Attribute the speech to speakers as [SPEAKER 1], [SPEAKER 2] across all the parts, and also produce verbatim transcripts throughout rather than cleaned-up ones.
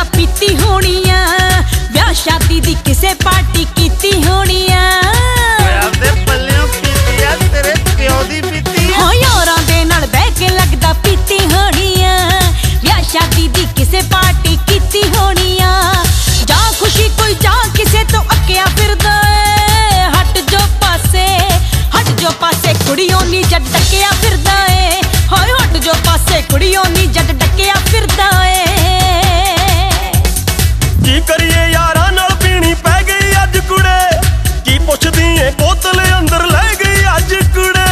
[SPEAKER 1] पीती होनी आ, ब्याह शादी दी किसे पार्टी कीती होनी आ। हाँ यारां दे नाल बह के लगदा पीती होनी आ, ब्याह शादी दी किसे पार्टी कीती होनी आ। जा खुशी कोई जा किसे तो अक्या फिरदा ए, हट जो पासे हट जो पासे कुड़ियों नी जद डकिया फिरदा ए। हाय हट जो पासे कुड़ियों नी जद डकिया फिरदा ए।
[SPEAKER 2] की करिए यारां नाल पीनी पै गई अज कुड़े, की पुछदी ए बोतल अंदर लै गई अज कुड़े।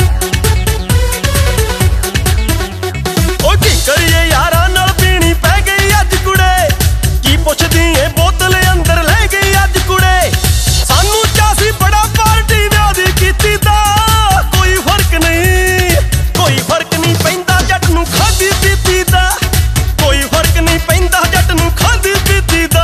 [SPEAKER 2] ओ की करिए यारां नाल पीनी पै गई अज कुड़े, की पुछदी ए बोतल अंदर लै गई अज कुड़े। सानू चासी बड़ा पार्टी व्याह दी कीती दा, कोई फर्क नहीं कोई फर्क नहीं पैंदा जट नूं खादी पीती दा, कोई फर्क नहीं पैंदा जट नूं खादी पीती दा।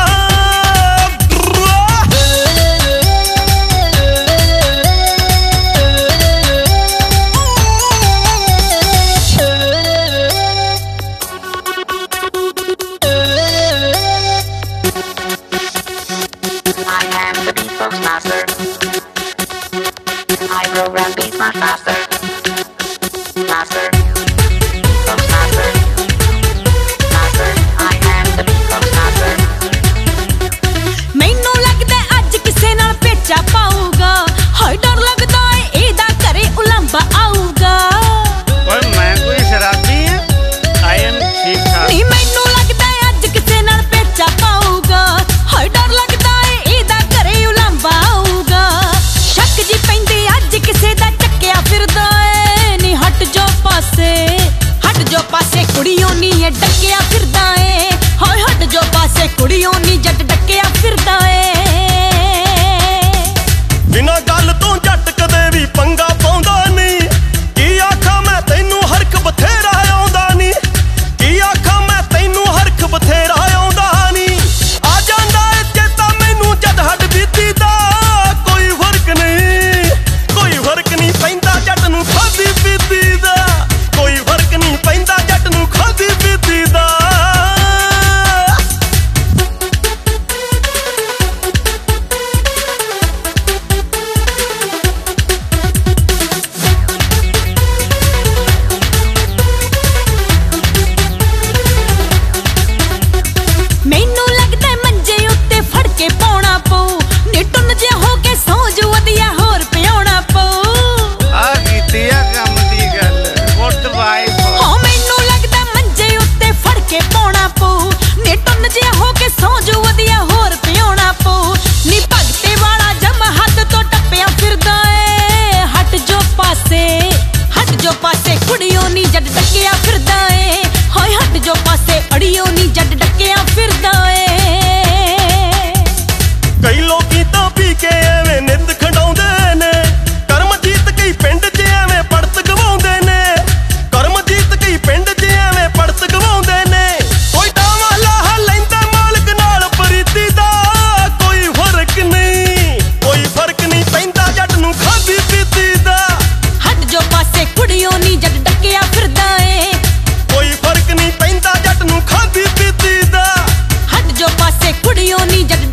[SPEAKER 3] I am the beatbox master. I program beats much faster. Master. Beatbox master. Master. I am the beatbox master.
[SPEAKER 1] मैनू लगदा अज किसे नाल भेजा पाऊगा, हाय डर लगदा ए एदा घरे उलांबा आऊगा।
[SPEAKER 4] ओए मैं कोई शराबी है? आई एम ठीक ठाक।
[SPEAKER 1] नी मैनू लगदा अज किसे नाल भेजा पाऊगा, हाय डर लगदा ए एदा घरे उलांबा आऊगा। शक जी पैंदी अज किसे दा चक्किया फिरदा ए, नी हट जो पासे हट जो पासे कुड़ियों नी ए डकिया फिरदा ए। हाय हट जो पासे कुड़ियों नी जट डकिया फिरदा ए।
[SPEAKER 2] बिना गल तो जट कदे भी पंगा पाउंदा नहीं, की आखां मैं तैनू हरख बथेरा आउंदा नहीं, की आखां मैं तैनू हरख बथेरा आउंदा नहीं। आ जांदा ए चेता मैनू जद हट बीती दा, कोई फर्क नहीं कोई फर्क नहीं पैंदा जट नूं खादी पीती दा, कोई फर्क नहीं पैंदा जट नूं खादी पीती दा।
[SPEAKER 1] मैनू लगदा मंजे उत्ते फड़ के पाउणा पऊ, नी टुन जिहा हो के सौ जो वधिया होर पियाउणा पऊ।
[SPEAKER 4] आ कीती आ कम दी गल गुड वाइफ।
[SPEAKER 1] हाँ मैनू लगदा मंजे उत्ते फड़ के पाउणा पऊ, नी टुन जिहा हो के सौ जो वधिया होर पियाउणा पऊ। नी भगते वाला जम हद तो टप्पिया फिरदा ए, हट जो पासे हट जो पासे कुड़ियों नी जद डकिया फिरदा ए। हाय हट जो पासे अड़ियों नी जद डकिया फिरदा ए।
[SPEAKER 2] कई लोकी तां पी के एवें नित खंडाउंदे ने, करमजीत कई पिंड च एवें पड़त गवाउंदे ने, करमजीत कई पिंड च एवें पड़त गवाउंदे ने। कोई डावा लाहा लैंदा मालक नाल प्रीति दा, कोई फर्क नहीं कोई फर्क नहीं पैंदा जट नूं खादी पीती दा।
[SPEAKER 1] हट जो पासे कुड़ियों नी जद डकिया फिरदा ए,
[SPEAKER 2] कोई फर्क नहीं पैंदा जट नूं खादी पीती दा।
[SPEAKER 1] हट जो पासे कुड़ियों नी जद